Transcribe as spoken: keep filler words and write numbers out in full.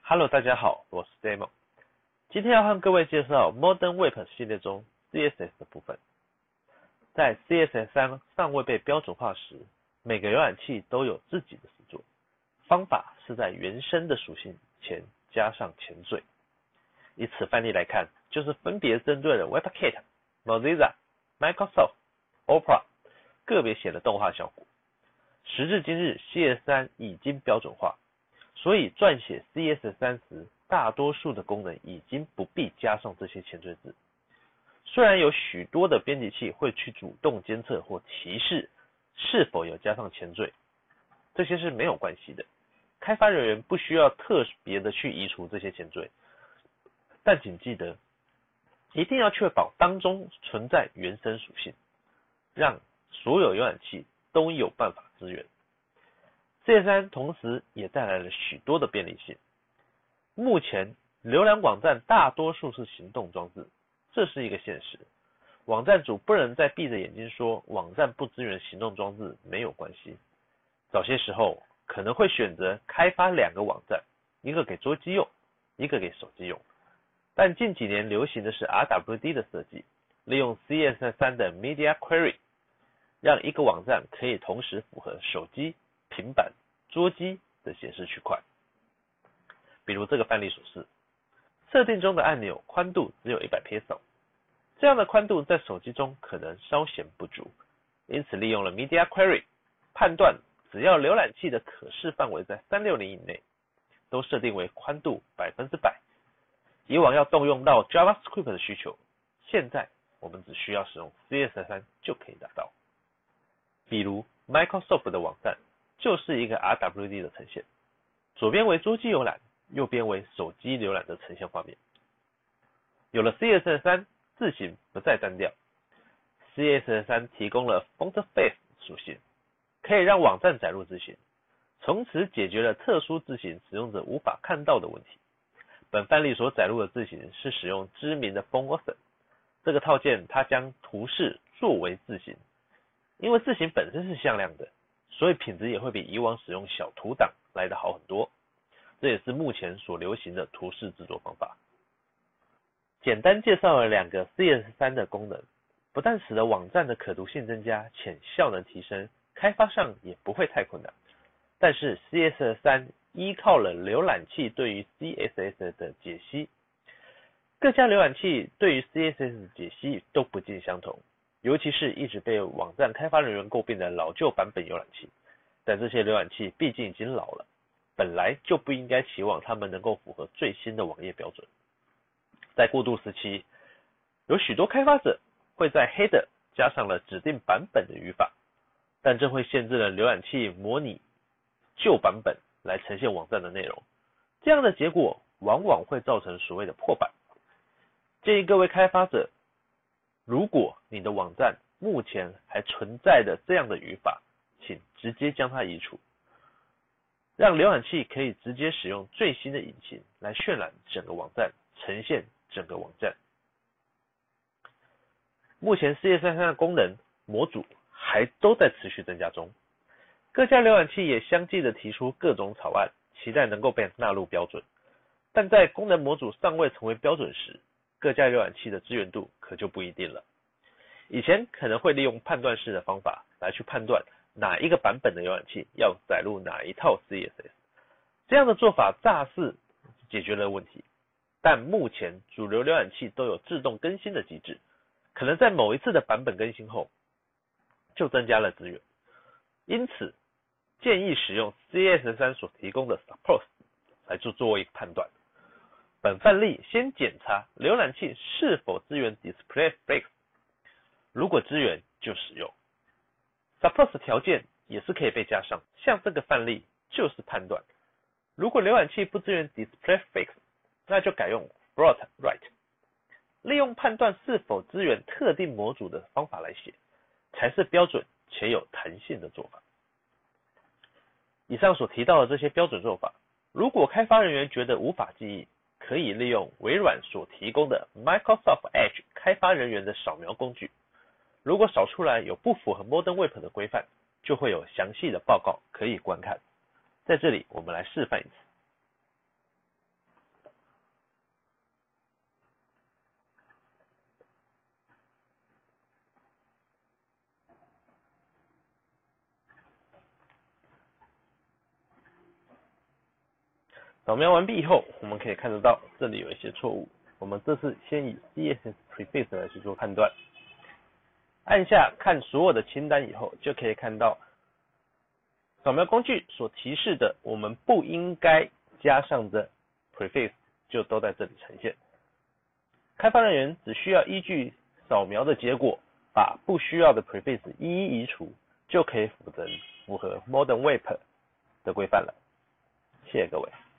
Hello， 大家好，我是 Demo。今天要和各位介绍 Modern Web 系列中 C S S 的部分。在 C S S 三尚未被标准化时，每个浏览器都有自己的实作，方法是在原生的属性前加上前缀。以此范例来看，就是分别针对了 WebKit、Mozilla、Microsoft、Opera 个别写的动画效果。时至今日 ，C S S 三已经标准化。所以撰写 C S S 三时，大多数的功能已经不必加上这些前缀字。虽然有许多的编辑器会去主动监测或提示是否有加上前缀，这些是没有关系的。开发人员不需要特别的去移除这些前缀，但请记得，一定要确保当中存在原生属性，让所有浏览器都有办法支援。C S S 三同时也带来了许多的便利性。目前浏览网站大多数是行动装置，这是一个现实。网站主不能再闭着眼睛说网站不支援行动装置没有关系。早些时候可能会选择开发两个网站，一个给桌机用，一个给手机用。但近几年流行的是 R W D 的设计，利用 C S S 三的 Media Query， 让一个网站可以同时符合手机、平板、桌机的显示区块。比如这个范例所示，设定中的按钮宽度只有一百 pixel， 这样的宽度在手机中可能稍显不足，因此利用了 Media Query， 判断只要浏览器的可视范围在三六零以内，都设定为宽度百分之百。以往要动用到 JavaScript 的需求，现在我们只需要使用 C S S 三 就可以达到。比如 Microsoft 的网站就是一个 R W D 的呈现，左边为桌机浏览，右边为手机浏览的呈现画面。有了 C S S 三， 字型不再单调。C S S 三 提供了 Font Face 属性，可以让网站载入字型，从此解决了特殊字型使用者无法看到的问题。本范例所载入的字型是使用知名的 FontAwesome， 这个套件它将图示作为字型，因为字型本身是向量的，所以品质也会比以往使用小图档来得好很多。这也是目前所流行的图示制作方法。简单介绍了两个 C S S 三 的功能，不但使得网站的可读性增加且效能提升，开发上也不会太困难。但是 C S S 三 依靠了浏览器对于 C S S 的解析，各家浏览器对于 C S S 解析都不尽相同，尤其是一直被网站开发人员诟病的老旧版本浏览器。但这些浏览器毕竟已经老了，本来就不应该期望它们能够符合最新的网页标准。在过渡时期，有许多开发者会在 header 加上了指定版本的语法，但这会限制了浏览器模拟旧版本来呈现网站的内容，这样的结果往往会造成所谓的破版。建议各位开发者，如果你的网站目前还存在的这样的语法，请直接将它移除，让浏览器可以直接使用最新的引擎来渲染整个网站，呈现整个网站。目前 C S S 三 的功能模组还都在持续增加中，各家浏览器也相继的提出各种草案，期待能够被纳入标准。但在功能模组尚未成为标准时，各家浏览器的支援度可就不一定了。以前可能会利用判断式的方法来去判断哪一个版本的浏览器要载入哪一套 C S S， 这样的做法乍似解决了问题，但目前主流浏览器都有自动更新的机制，可能在某一次的版本更新后就增加了资源，因此建议使用 C S S 三 所提供的 Support 来做作为判断。本范例先检查浏览器是否支援 DisplayFlex， 如果支援就使用。Support 条件也是可以被加上，像这个范例就是判断，如果浏览器不支援 DisplayFlex， 那就改用 Float Right， 利用判断是否支援特定模组的方法来写，才是标准且有弹性的做法。以上所提到的这些标准做法，如果开发人员觉得无法记忆，可以利用微软所提供的 Microsoft Edge 开发人员的扫描工具，如果扫出来有不符合 Modern Web 的规范，就会有详细的报告可以观看。在这里我们来示范一次。 扫描完毕以后，我们可以看得到这里有一些错误。我们这次先以 C S S Preface 来去做判断。按下看所有的清单以后，就可以看到扫描工具所提示的我们不应该加上的 Preface 就都在这里呈现。开发人员只需要依据扫描的结果，把不需要的 Preface 一一移除，就可以符合符合 Modern Web 的规范了。谢谢各位。